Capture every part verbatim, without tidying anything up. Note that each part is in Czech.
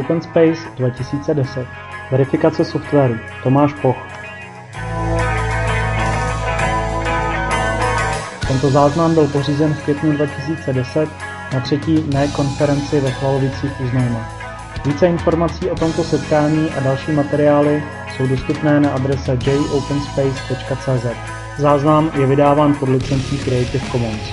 OpenSpace dva tisíce deset. Verifikace softwaru. Tomáš Poch. Tento záznam byl pořízen v květnu dva tisíce deset na třetí N E konferenci ve Chvalovicích u Znojma. Více informací o tomto setkání a další materiály jsou dostupné na adrese j openspace tečka c z. Záznam je vydáván pod licencí Creative Commons.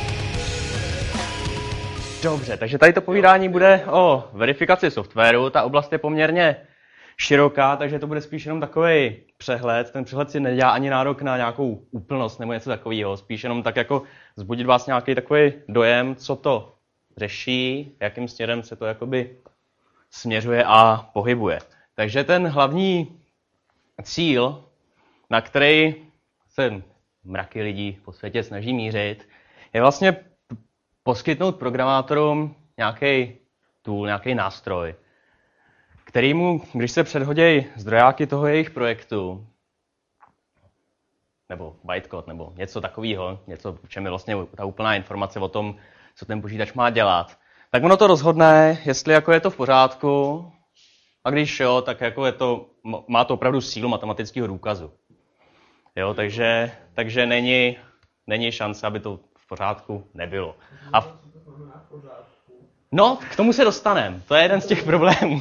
Dobře, takže tady to povídání bude o verifikaci softwaru. Ta oblast je poměrně široká, takže to bude spíš jenom takový přehled. Ten přehled si nedělá ani nárok na nějakou úplnost nebo něco takového. Spíš jenom tak jako vzbudit vás nějaký takový dojem, co to řeší, jakým směrem se to jakoby směřuje a pohybuje. Takže ten hlavní cíl, na který se mraky lidí po světě snaží mířit, je vlastně poskytnout programátorům nějaký tool, nějaký nástroj, kterýmu, když se předhodějí zdrojáky toho jejich projektu, nebo bytecode, nebo něco takového, něco, v čem je vlastně ta úplná informace o tom, co ten počítač má dělat, tak ono to rozhodne, jestli jako je to v pořádku, a když jo, tak jako je to, má to opravdu sílu matematického důkazu. Jo, takže, takže není, není šance, aby to v pořádku nebylo. A v... No, k tomu se dostaneme. To je jeden z těch problémů.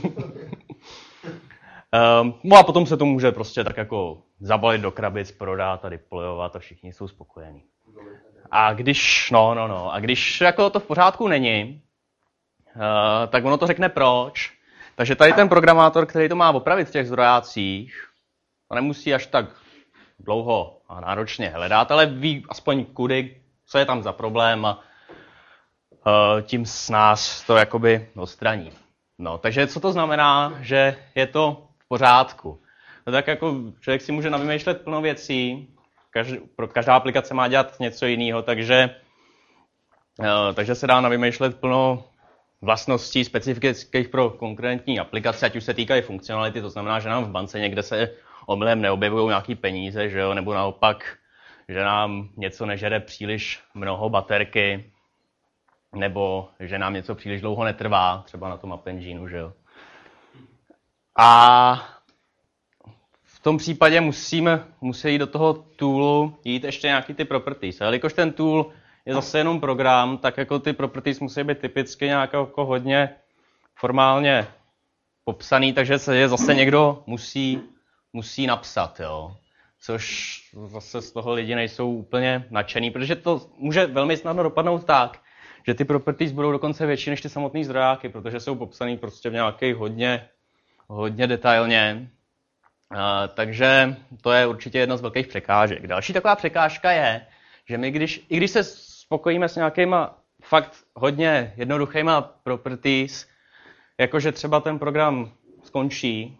um, no a potom se to může prostě tak jako zabalit do krabic, prodat a deployovat a všichni jsou spokojení. A když, no, no, no, a když jako to v pořádku není, uh, tak ono to řekne proč. Takže tady ten programátor, který to má opravit v těch zdrojácích, to nemusí až tak dlouho a náročně hledat, ale ví aspoň kudy, co je tam za problém a uh, tím s nás to jakoby odstraní. No, takže co to znamená, že je to v pořádku? No tak jako člověk si může navymýšlet plno věcí, každý, pro každá aplikace má dělat něco jiného, takže, uh, takže se dá navymýšlet plno vlastností specifických pro konkrétní aplikace, ať už se týkají funkcionality, to znamená, že nám v bance někde se omylem neobjevují nějaký peníze, že jo, nebo naopak, že nám něco nežere příliš mnoho baterky, nebo že nám něco příliš dlouho netrvá, třeba na tom App Engineu, že jo. A v tom případě musíme, musí do toho toolu jít ještě nějaký ty properties. A jelikož ten tool je zase jenom program, tak jako ty properties musí být typicky nějak jako hodně formálně popsaný, takže se je zase někdo musí, musí napsat, jo. Což zase z toho lidi nejsou úplně nadšený, protože to může velmi snadno dopadnout tak, že ty properties budou dokonce větší než ty samotné zdrojáky, protože jsou popsaný prostě v nějakých hodně, hodně detailně. Uh, takže to je určitě jedna z velkých překážek. Další taková překážka je, že my když, i když se spokojíme s nějakýma fakt hodně jednoduchýma properties, jakože třeba ten program skončí,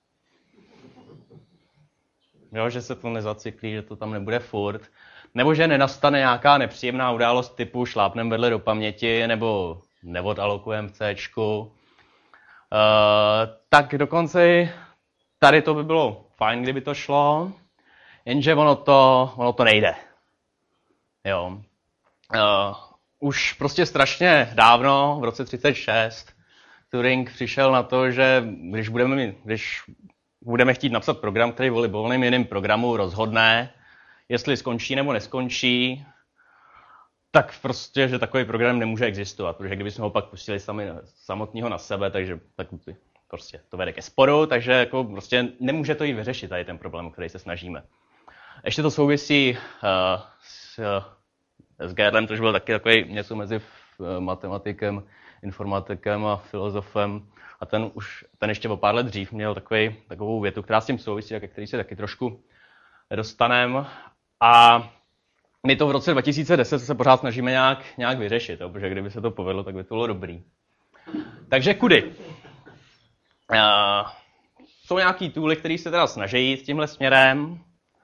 jo, že se to nezacyklí, že to tam nebude furt, nebo že nenastane nějaká nepříjemná událost typu šlápnem vedle do paměti, nebo neodalokujeme v Cčku, uh, tak dokonce tady to by bylo fajn, kdyby to šlo, jenže ono to, ono to nejde. Jo. Uh, už prostě strašně dávno, v roce třicet šest, Turing přišel na to, že když budeme, mít, když budeme chtít napsat program, který v libovolným jiným programu rozhodne, jestli skončí nebo neskončí, tak prostě, že takový program nemůže existovat, protože kdybychom ho pak pustili sami, samotného na sebe, takže tak prostě to vede ke sporu, takže jako prostě nemůže to jít vyřešit tady ten problém, o který se snažíme. Ještě to souvisí uh, s, s Gödelem, což byl taky takový něco mezi matematikem, informatikem a filozofem. A ten už, ten ještě o pár let dřív měl takový, takovou větu, která s tím souvisí, a ke který se taky trošku dostaneme. A my to v roce dva tisíce deset se pořád snažíme nějak, nějak vyřešit, jo, protože kdyby se to povedlo, tak by to bylo dobrý. Takže kudy? Uh, jsou nějaký tooly, které se teda snaží jít tímhle směrem.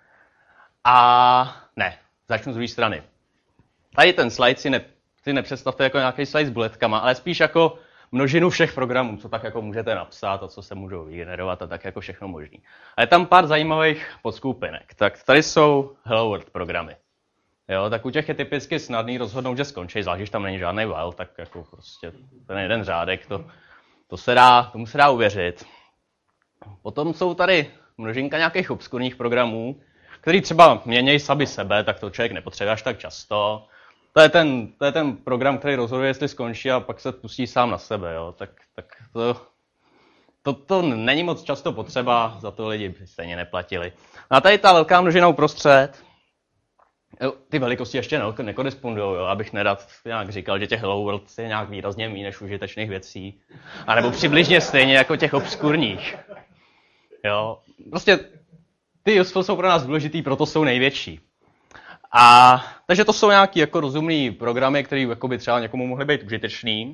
A ne, začnu z druhé strany. Tady ten slide si, ne, si nepředstavte jako nějaký slide s buletkama, ale spíš jako množinu všech programů, co tak jako můžete napsat a co se můžou vygenerovat a tak jako všechno možný. A je tam pár zajímavých podskupinek. Tak tady jsou Hello World programy. Jo, tak u těch je typicky snadný rozhodnout, že skončí, zvlášť, když tam není žádný while, tak jako prostě ten jeden řádek to, To se dá, tomu se dá uvěřit. Potom jsou tady množinka nějakých obskurních programů, který třeba měnějí sami sebe, tak to člověk nepotřebuje až tak často. To je ten, to je ten program, který rozhoduje, jestli skončí a pak se pustí sám na sebe. Jo. Tak, tak to, to, to není moc často potřeba, za to lidi stejně neplatili. A tady ta velká množina uprostřed, jo, ty velikosti ještě ne, nekorespondují, jo, abych nerad nějak říkal, že těch Hello World je nějak výrazně méně než užitečných věcí. A nebo přibližně stejně jako těch obskurních. Jo. Prostě ty useful jsou pro nás důležitý, proto jsou největší. A takže to jsou nějaký jako rozumný programy, které jako by třeba někomu mohly být užitečný.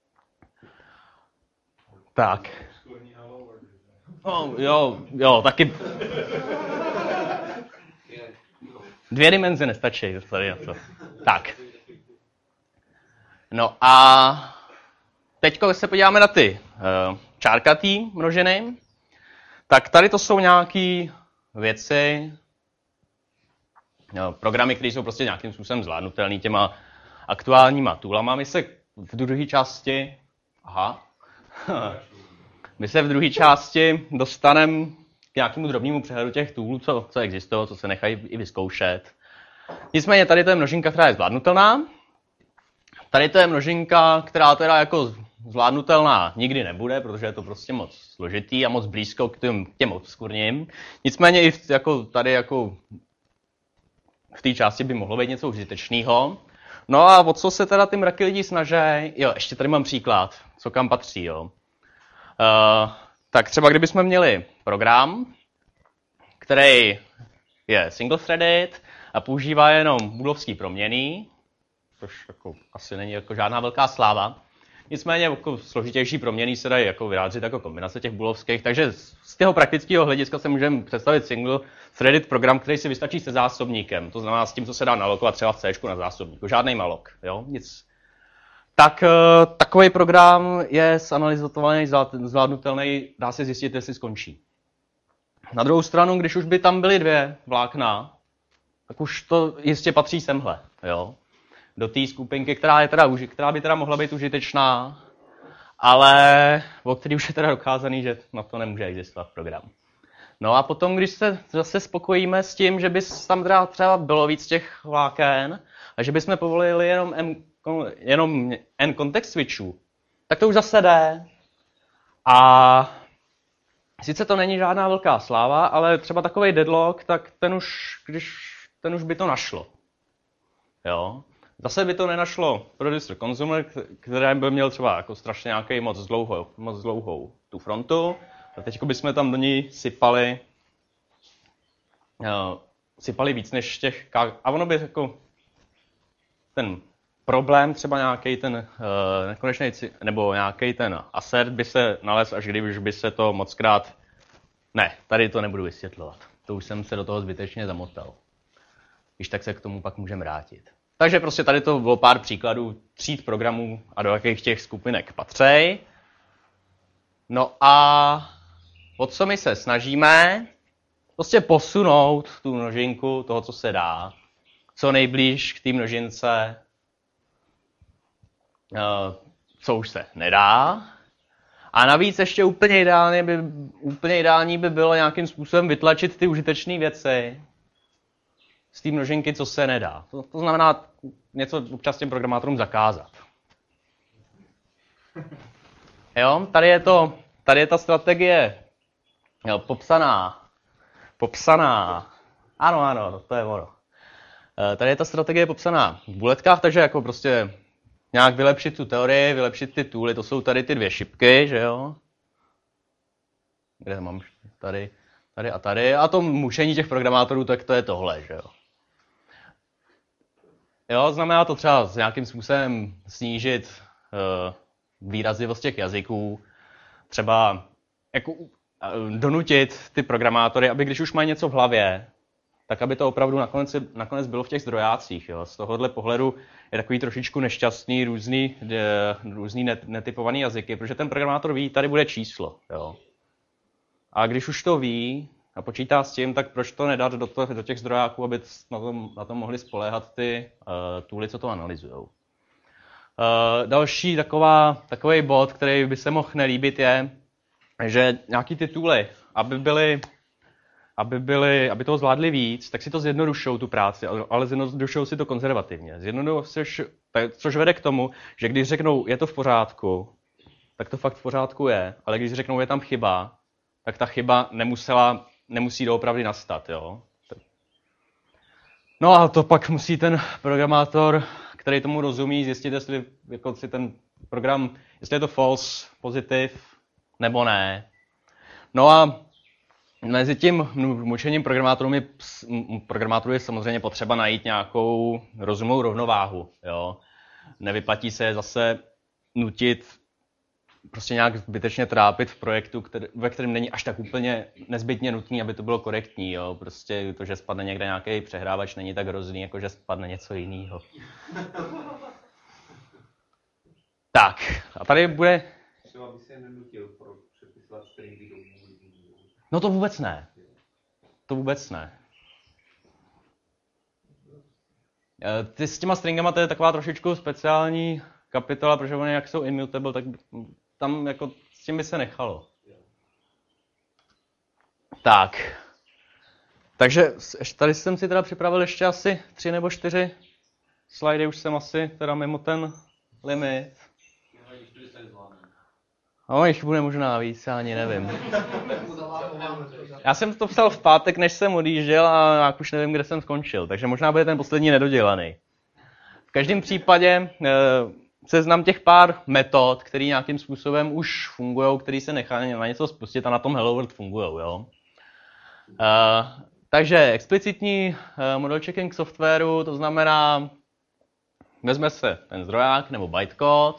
Tak. No, jo, jo, taky. Dvě dimenze nestačí, tady na to. Tak. No a teď, když se podíváme na ty uh, čárkatý množiny, tak tady to jsou nějaké věci, no, programy, které jsou prostě nějakým způsobem zvládnutelné těma aktuálníma toolama. My se v druhé části, aha, my se v druhé části dostaneme k nějakému drobnému přehledu těch toolů, co, co existují, co se nechají i vyzkoušet. Nicméně tady to je množinka, která je zvládnutelná. Tady to je množinka, která teda jako zvládnutelná nikdy nebude, protože je to prostě moc složitý a moc blízko k těm, k těm obskurním. Nicméně i v, jako tady jako v té části by mohlo být něco užitečného. No a o co se teda ty mraky lidí snaží? Jo, ještě tady mám příklad, co kam patří. Jo. Uh, tak třeba kdybychom měli program, který je single-threaded a používá jenom booleovský proměnný, což jako asi není jako žádná velká sláva. Nicméně jako složitější proměny se dají jako vyjádřit jako kombinace těch booleovských, takže z toho praktického hlediska se můžeme představit single threaded program, který si vystačí se zásobníkem. To znamená s tím, co se dá nalokovat třeba v C na zásobníku. Žádný malok, jo, nic. Tak takový program je zanalyzovaný, zvládnutelný, dá se zjistit, jestli skončí. Na druhou stranu, když už by tam byly dvě vlákna, tak už to jistě patří semhle, jo. Do té skupinky, která, je teda, která by teda mohla být užitečná, ale o který už je teda dokázaný, že na to nemůže existovat program. No a potom, když se zase spokojíme s tím, že by tam teda třeba bylo víc těch vláken a že bychom povolili jenom M, jenom N context switchů, tak to už zase jde. A sice to není žádná velká sláva, ale třeba takovej deadlock, tak ten už, když, ten už by to našlo. Jo. Zase by to nenašlo producer consumer, který by měl třeba jako strašně nějaký moc dlouhou, moc dlouhou tu frontu. A teď bychom tam do ní sypali, uh, sypali víc než těch, a ono by jako ten problém, třeba nějaký ten uh, nekonečný, nebo nějaký ten assert by se nalezl, až když by se to mockrát, ne, tady to nebudu vysvětlovat. To už jsem se do toho zbytečně zamotal. Když tak se k tomu pak můžeme vrátit. Takže prostě tady to bylo pár příkladů tříd programů a do jakých těch skupinek patří. No a o co my se snažíme? Prostě posunout tu množinku toho, co se dá, co nejblíž k té množince, co už se nedá. A navíc ještě úplně ideální by, úplně ideální by bylo nějakým způsobem vytlačit ty užitečné věci z té množinky, co se nedá. To, to znamená něco občas těm programátorům zakázat. Jo, tady je to, tady je ta strategie jo, popsaná, popsaná, ano, ano, to je ono. Tady je ta strategie popsaná v buletkách, takže jako prostě nějak vylepšit tu teorii, vylepšit ty tooly, to jsou tady ty dvě šipky, že jo. Kde mám tady, tady a tady. A to mušení těch programátorů, tak to je tohle, že jo. Jo, znamená to třeba s nějakým způsobem snížit uh, výrazivost těch jazyků, třeba jako, uh, donutit ty programátory, aby když už mají něco v hlavě, tak aby to opravdu nakonec, nakonec bylo v těch zdrojácích. Jo. Z tohohle pohledu je takový trošičku nešťastný různý, de, různý net, netypovaný jazyky, protože ten programátor ví, tady bude číslo. Jo. A když už to ví a počítá s tím, tak proč to nedat do, to, do těch zdrojáků, aby na to, na to mohli spoléhat ty uh, tooly, co to analyzujou. další taková, takový bod, který by se mohl nelíbit, je, že nějaký tituly, aby byly, aby byly, aby toho zvládli víc, tak si to zjednodušou tu práci, ale zjednodušou si to konzervativně. Zjednodušou, což vede k tomu, že když řeknou, je to v pořádku, tak to fakt v pořádku je, ale když řeknou, je tam chyba, tak ta chyba nemusela, nemusí doopravdy nastat. Jo? No a to pak musí ten programátor, který tomu rozumí, zjistit, jestli jako si ten program, jestli je to false, pozitiv, nebo ne. No a mezi tím mučením programátorů je, programátorů je samozřejmě potřeba najít nějakou rozumnou rovnováhu. Jo? Nevyplatí se zase nutit, prostě nějak zbytečně trápit v projektu, který, ve kterém není až tak úplně nezbytně nutný, aby to bylo korektní. Jo? Prostě to, že spadne někde nějaký přehrávač, není tak hrozný, jako že spadne něco jiného. Tak, a tady bude... Třeba by se nenutil pro přepisovat stringy do můžu. No to vůbec ne. To vůbec ne. Ty s těma stringama to je taková trošičku speciální kapitola, protože oni jak jsou immutable, tak tam jako s tím by se nechalo. Tak. Takže tady jsem si teda připravil ještě asi tři nebo čtyři slidy, už jsem asi teda mimo ten limit. No, jich bude možná víc, já ani nevím. Já jsem to psal v pátek, než jsem odjížděl a já už nevím, kde jsem skončil, takže možná bude ten poslední nedodělaný. V každém případě seznam těch pár metod, které nějakým způsobem už fungují, které se nechají na něco spustit a na tom Hello World fungují. Jo? Uh, takže explicitní uh, model checking softwaru, to znamená, vezme se ten zdroják nebo bytecode.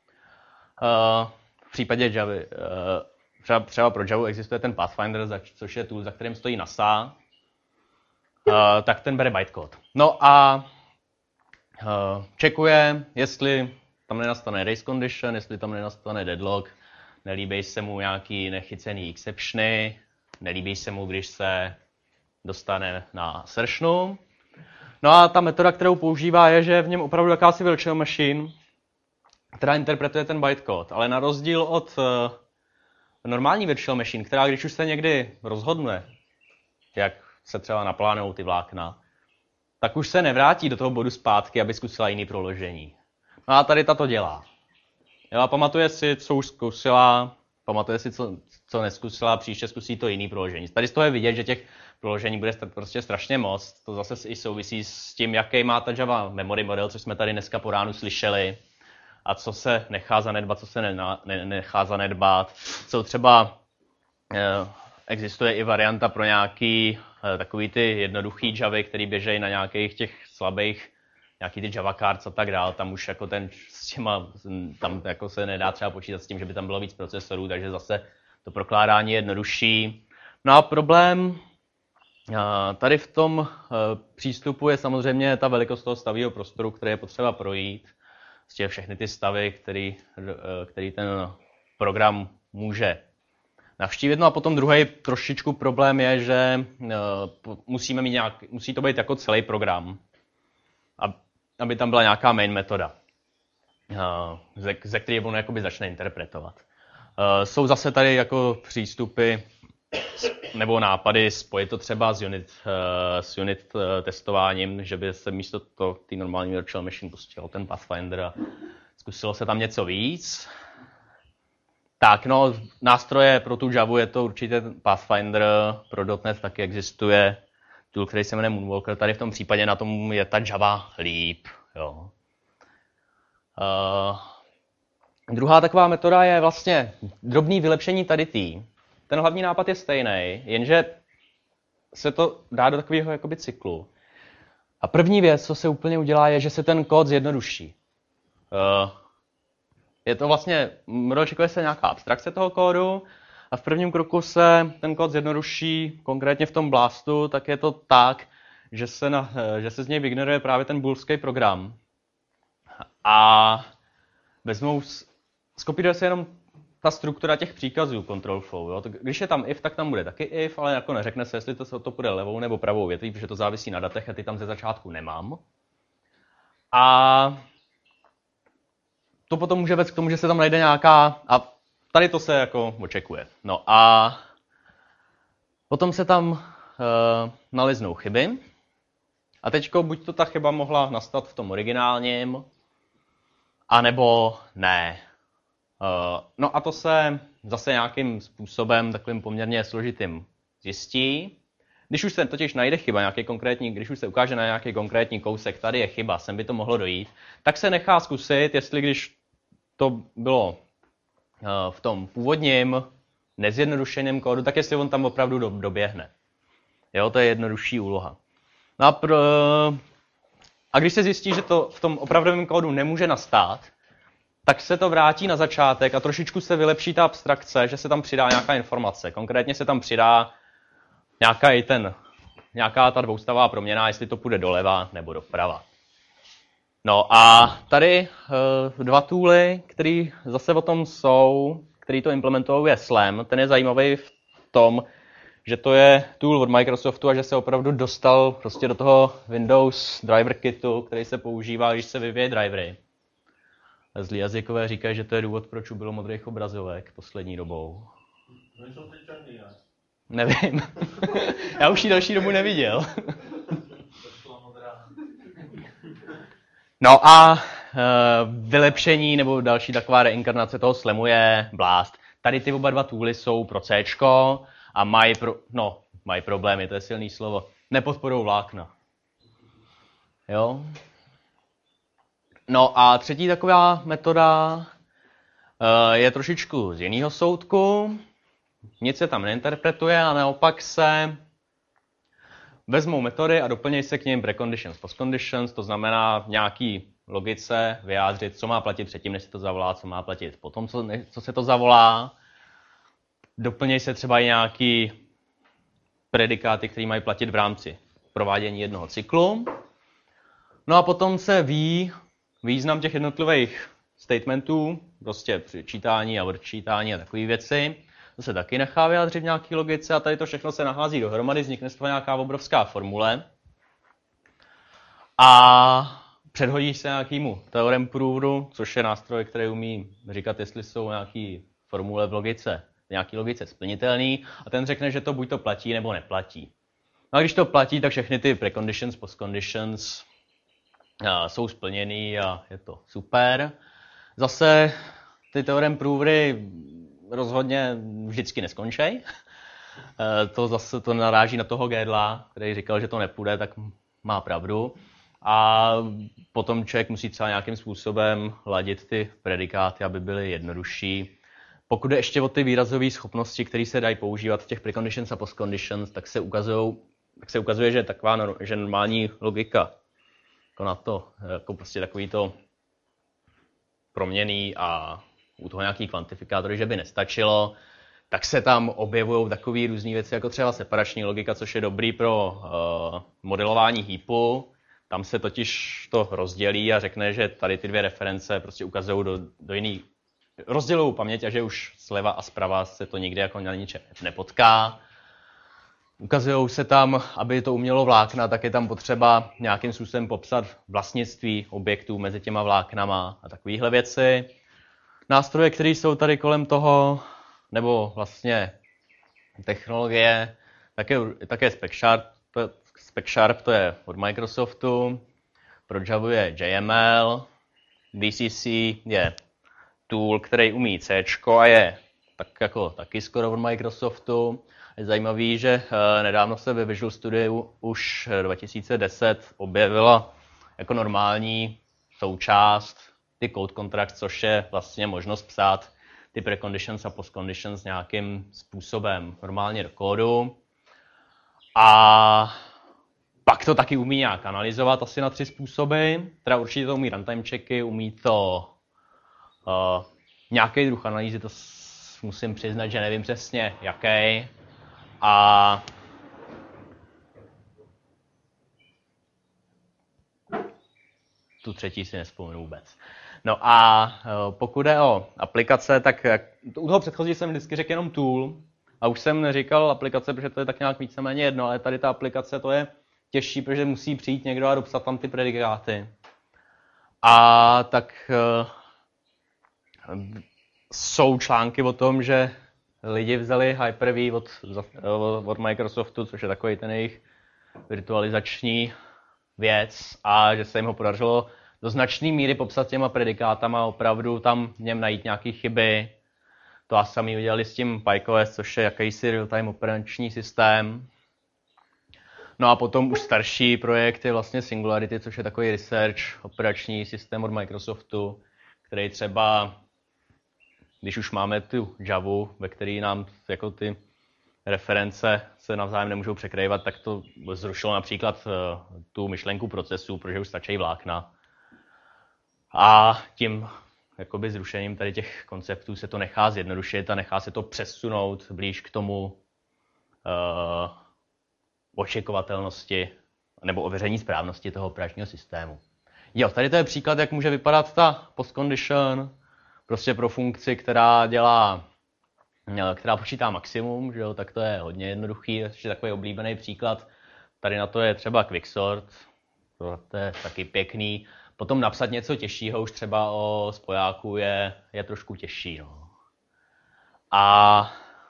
Uh, v případě Javy, uh, třeba, třeba pro Javu existuje ten Pathfinder, což je tool, za kterým stojí NASA, uh, tak ten bere bytecode. No a uh, checkuje, jestli tam nenastane race condition, jestli tam nenastane deadlock, nelíbí se mu nějaký nechycený exceptiony, nelíbí se mu, když se dostane na assertionu. No a ta metoda, kterou používá, je, že je v něm opravdu jakási virtual machine, která interpretuje ten bytecode, ale na rozdíl od uh, normální virtual machine, která když už se někdy rozhodne, jak se třeba naplánují ty vlákna, tak už se nevrátí do toho bodu zpátky, aby zkusila jiný proložení. No a tady ta to dělá. Jo, a pamatuje si, co už zkusila, pamatuje si, co, co neskusila, příště zkusí to jiný proložení. Tady z toho je vidět, že těch proložení bude prostě strašně moc. To zase i souvisí s tím, jaký má ta Java memory model, což jsme tady dneska po ránu slyšeli. A co se nechá zanedbat, co se ne, ne, nechá zanedbat. Jsou třeba, eh, existuje i varianta pro nějaký eh, takový ty jednoduchý Javy, který běžejí na nějakých těch slabých, nějaký ty Java cards a tak dál. Tam už jako ten s těma, tam jako se nedá třeba počítat s tím, že by tam bylo víc procesorů, takže zase to prokládání je jednodušší. No a problém eh, tady v tom eh, přístupu je samozřejmě ta velikost toho stavního prostoru, který je potřeba projít. Prostě všechny ty stavy, který, který ten program může navštívit. No a potom druhý trošičku problém je, že musíme mít nějak, musí to být jako celý program, aby tam byla nějaká main metoda, ze, ze které on jakoby začne interpretovat. Jsou zase tady jako přístupy nebo nápady spojit to třeba s unit, s unit testováním, že by se místo to té normální virtual machine pustil ten Pathfinder a zkusilo se tam něco víc. Tak no, nástroje pro tu Javu je to určitě Pathfinder, pro .dot net taky existuje tool, který se jmenuje Moonwalker. Tady v tom případě na tom je ta Java líp. Jo. Uh, druhá taková metoda je vlastně drobný vylepšení tady tý. Ten hlavní nápad je stejný, jenže se to dá do takového jakoby cyklu. A první věc, co se úplně udělá, je, že se ten kód zjednoduší. Uh, je to vlastně, očekuje se nějaká abstrakce toho kódu a v prvním kroku se ten kód zjednoduší, konkrétně v tom Blastu, tak je to tak, že se, na, že se z něj vygeneruje právě ten boolský program. A vezmou, skopíruje se jenom ta struktura těch příkazů control flow. Jo? Když je tam if, tak tam bude taky if, ale jako neřekne se, jestli to, to půjde levou nebo pravou větví, protože to závisí na datech a ty tam ze začátku nemám. A to potom může vést k tomu, že se tam najde nějaká, a tady to se jako očekuje. No a potom se tam uh, naleznou chyby. A teďko buď to ta chyba mohla nastat v tom originálním, anebo ne. Uh, no a to se zase nějakým způsobem, takovým poměrně složitým, zjistí. Když už se totiž najde chyba, nějaký konkrétní, když už se ukáže na nějaký konkrétní kousek, tady je chyba, sem by to mohlo dojít, tak se nechá zkusit, jestli když to bylo uh, v tom původním, nezjednodušeném kódu, tak jestli on tam opravdu do, doběhne. Jo, to je jednodušší úloha. No a, pro, a když se zjistí, že to v tom opravdovém kódu nemůže nastat, tak se to vrátí na začátek a trošičku se vylepší ta abstrakce, že se tam přidá nějaká informace. Konkrétně se tam přidá nějaká, i ten, nějaká ta dvoustavá proměna, jestli to půjde doleva nebo doprava. No a tady uh, dva tooly, které zase o tom jsou, který to implementují, je Slam. Ten je zajímavý v tom, že to je tool od Microsoftu a že se opravdu dostal prostě do toho Windows driver kitu, který se používá, když se vyvíjí drivery. Zlí jazykové říkají, že to je důvod, proč ubylo modrých obrazovek poslední dobou. Nejsou ty černý, ne? Nevím. Já už ji další dobu neviděl. No a uh, vylepšení nebo další taková reinkarnace toho Slamu je Blast. Tady ty oba dva tooly jsou pro Cčko a mají, pro, no, mají problémy, to je silný slovo. Nepodporují vlákna. Jo? No a třetí taková metoda uh, je trošičku z jiného soudku. Nic se tam neinterpretuje a naopak se vezmou metody a doplnějí se k nim preconditions, postconditions, to znamená v nějaký logice vyjádřit, co má platit předtím, než se to zavolá, co má platit potom, co, ne, co se to zavolá. Doplnějí se třeba i nějaký predikáty, které mají platit v rámci provádění jednoho cyklu. No a potom se ví význam těch jednotlivých statementů, prostě při čítání a odčítání a takové věci. To se taky nechá vyjádřit v nějaké logice a tady to všechno se nahází dohromady, vznikne z toho nějaká obrovská formule. A předhodí se nějakému theorem proveru, což je nástroj, který umí říkat, jestli jsou nějaké formule v logice, v nějaké logice splnitelný. A ten řekne, že to buď to platí, nebo neplatí. No a když to platí, tak všechny ty preconditions, postconditions jsou splněný a je to super. Zase ty theorem provery rozhodně vždycky neskončí. To zase to naráží na toho Gödela, který říkal, že to nepůjde, tak má pravdu. A potom člověk musí třeba nějakým způsobem ladit ty predikáty, aby byly jednodušší. Pokud je ještě o ty výrazové schopnosti, které se dají používat v těch preconditions a postconditions, tak se, ukazujou, tak se ukazuje, že taková že normální logika jako na to, jako prostě takový to proměnný a u toho nějaký kvantifikátory, že by nestačilo, tak se tam objevují takové různé věci, jako třeba separační logika, což je dobrý pro uh, modelování heapu. Tam se totiž to rozdělí a řekne, že tady ty dvě reference prostě ukazují do, do jiný, rozdělují paměť a že už zleva a zprava se to nikdy jako na ničem nepotká. Ukazují se tam, aby to umělo vlákna, tak je tam potřeba nějakým způsobem popsat vlastnictví objektů mezi těma vláknama a takovéhle věci. Nástroje, které jsou tady kolem toho, nebo vlastně technologie, také, také SpecSharp, to, SpecSharp to je od Microsoftu, pro Java je J M L, D C C je tool, který umí C a je tak jako taky skoro od Microsoftu. Je zajímavý, že nedávno se ve Visual Studio už dva tisíce deset objevila jako normální součást ty code contracts, což je vlastně možnost psát ty preconditions a postconditions nějakým způsobem normálně do kódu. A pak to taky umí nějak analyzovat asi na tři způsoby. Teda určitě to umí runtime checky, umí to uh, nějaký druh analýzy, to musím přiznat, že nevím přesně jaký. A tu třetí si nevzpomenu vůbec. No a pokud jde o aplikace, tak u toho předchozí jsem vždycky řekl jenom tool. A už jsem neříkal aplikace, protože to je tak nějak víceméně jedno, ale tady ta aplikace to je těžší, protože musí přijít někdo a dopsat tam ty predikáty. A tak jsou články o tom, že lidi vzali Hyper-V od, od Microsoftu, což je takový ten jejich virtualizační věc, a že se jim ho podařilo do značné míry popsat těma predikátama, opravdu tam v něm najít nějaké chyby. To a sami udělali s tím PikeOS, což je jakýsi real-time operační systém. No a potom už starší projekt je vlastně Singularity, což je takový research operační systém od Microsoftu, který třeba, když už máme tu Javu, ve který nám jako ty reference se navzájem nemůžou překrývat, tak to zrušilo například tu myšlenku procesu, protože už stačí vlákna. A tím jakoby zrušením tady těch konceptů se to nechá zjednodušit a nechá se to přesunout blíž k tomu uh, očekovatelnosti nebo ověření správnosti toho operačního systému. Jo, tady to je příklad, jak může vypadat ta postcondition, prostě pro funkci, která dělá, která počítá maximum, že jo, tak to je hodně jednoduchý, ještě takový oblíbený příklad. Tady na to je třeba quicksort, to je taky pěkný. Potom napsat něco těžšího už třeba o spojáku je, je trošku těžší. No. A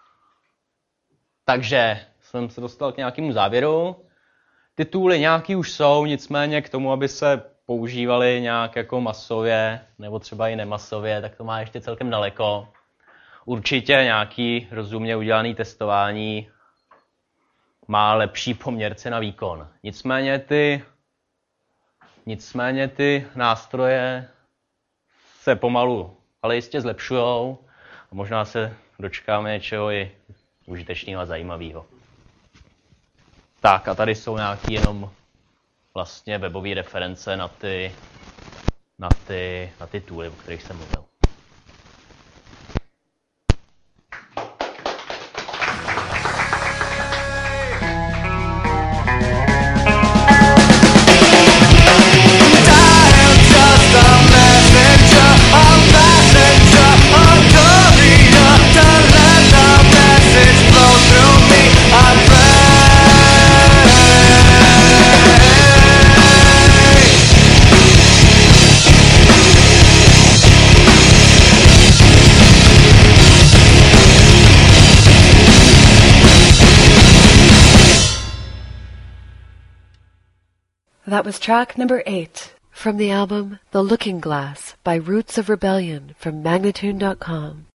takže jsem se dostal k nějakému závěru. Ty tooly nějaký už jsou, nicméně k tomu, aby se používaly nějak jako masově, nebo třeba i nemasově, tak to má ještě celkem daleko. Určitě nějaký rozumně udělaný testování má lepší poměr cena výkon. Nicméně ty Nicméně ty nástroje se pomalu, ale jistě zlepšujou a možná se dočkáme něčeho i užitečného a zajímavého. Tak a tady jsou nějaké jenom vlastně webové reference na ty, na ty, na ty tooly, o kterých jsem mluvil. That was track number eight from the album The Looking Glass by Roots of Rebellion from Magnatune dot com.